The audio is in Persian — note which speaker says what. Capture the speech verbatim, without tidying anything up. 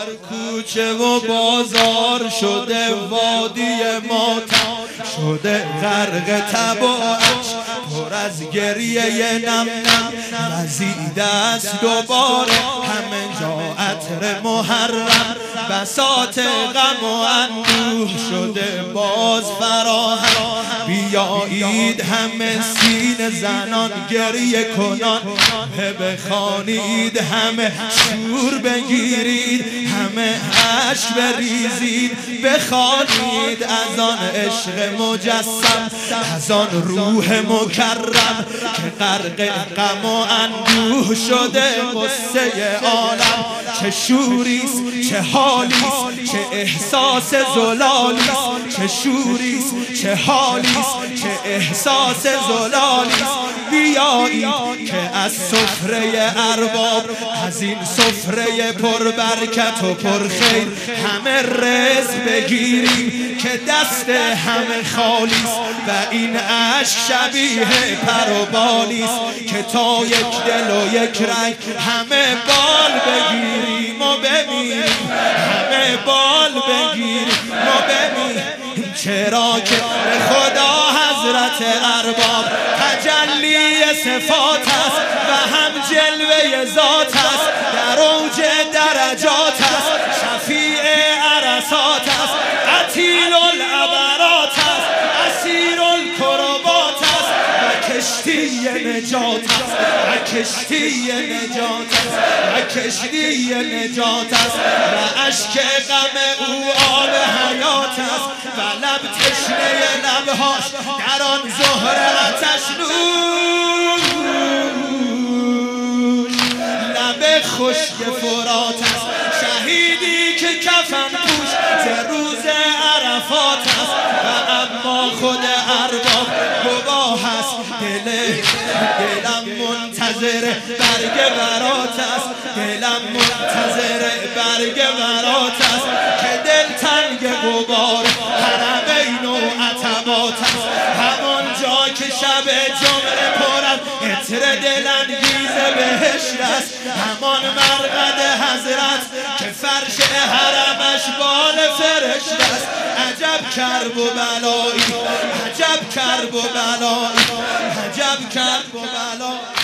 Speaker 1: در کوچه و بازار شده وادی ماتم، شده غرق تب و اشک، پر از گریه نم نم. وزیده است دوباره همه جا عطر محرم، بساط غم و اندوه شده باز فراهم. بیایید همه سینه زنان گریه کنان، بخوانید همه شور بگیرید، همه اشک بریزید، بخوانید از آن عشق مجسم، از آن روح مکرم که غرق غم و اندوه شده قصه عالم. چه شوریست، چه حالیست، چه احساس زلالیست، چه شوریست، چه حالیست، چه احساس زلالیست. بیایید که از سفره ارباب، از این سفره پر برکت و پر خیر، همه رزق بگیریم که دست همه خالیست و این اشک شبیه پر و بالیست که تا یک دل و یک رنگ همه بال بگیریم و بمیریم، همه بال بگیریم و بمیریم. چرا که به خدا حضرت ارباب تجلی صفات است و هم جلوه ذات است، در اوج درجات است، شفیع عرصات است، قتیل العبرات است، اسیر الکربات است و کشتی نجات است، و کشتی نجات است، و کشتی نجات است و اشک غم او آب حیات است و لب تشنه لبهاش در آن زهر آتش نوش، لب خشک فرات است. شهیدی که کفن پوش ز روز عرفات است و اما خود ارباب گواه است. دل دلم منتظر برگ برات است، دلم منتظر برگ برات است که دل تنگ غبار حرمین و عتبات است. همون جا که شب جمعه پر از عطر دلانگیز بهشت است، همان مرقد حضرت که فرش حرمش بال فرشت است. عجب کرب و بلایی، عجب کرب و بلایی، عجب کرب و بلایی.